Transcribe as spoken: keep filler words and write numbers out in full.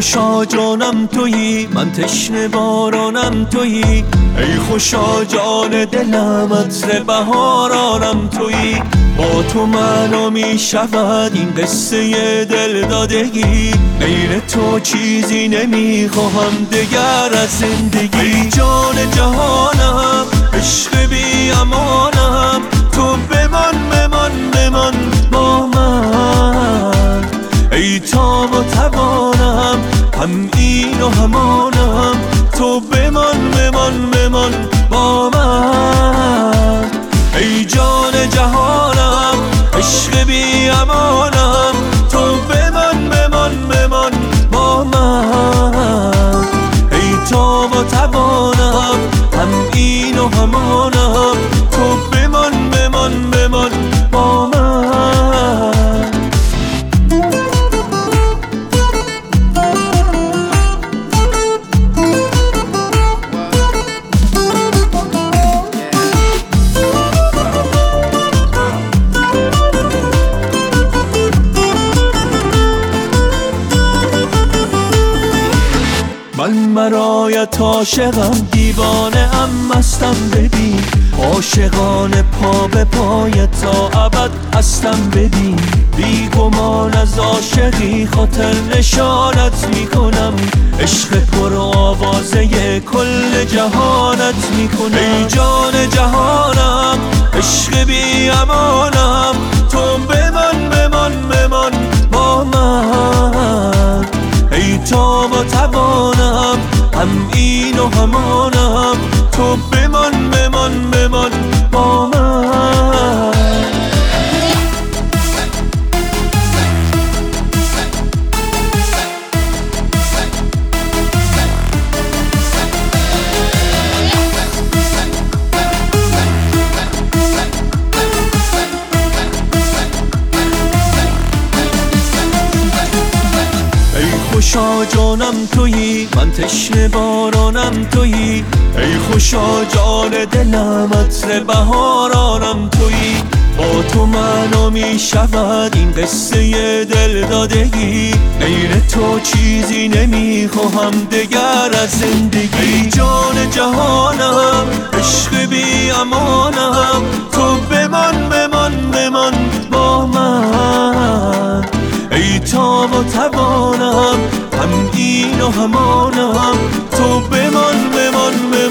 خوشا جانم تویی، من تشنه بارانم تویی. ای خوشا جان دلم، عطر بهارانم تویی. با تو معنا می شود این قصه دل دادگی. غیر تو چیزی نمی خواهم دگر از زندگی. ای جان جهانم، عشق بی امانم، تو بمان بمان بمان با من. ای تاب و توانم، هم این و همانم، تو بمان بمان بمان با من. ای جان جهانم، عشق بی امانم، تو بمان بمان بمان با من. ای تاب و توانم، هم این و همانم، تو بمان بمان بمان با من. من برایت عاشقم، دیوانه ام مستم ببین. عاشقانه پا به پای تا ابد هستم ببین. بی گمان از عاشقی خاطر نشانت میکنم. عشق پر آوازه کل جهانت میکنم. ای جان جهانم، عشق بی امانم، تو بمان بمان بمان با من. ای تاب و توانم، هم این و همانم، تو بمان بمان بمان با من. خوشا جانم تویی، من تشنه بارانم تویی. ای خوشا جان دلم، عطر بهارانم تویی. با تو معنا می شود این قصه دل دادگی. غیر تو چیزی نمی خواهم دگر از زندگی. ای جان جهانم، عشق بی امانم، تو بمان بمان بمان با من. ای تاب و توانم، هم این و همانم، تو بمان بمان بمان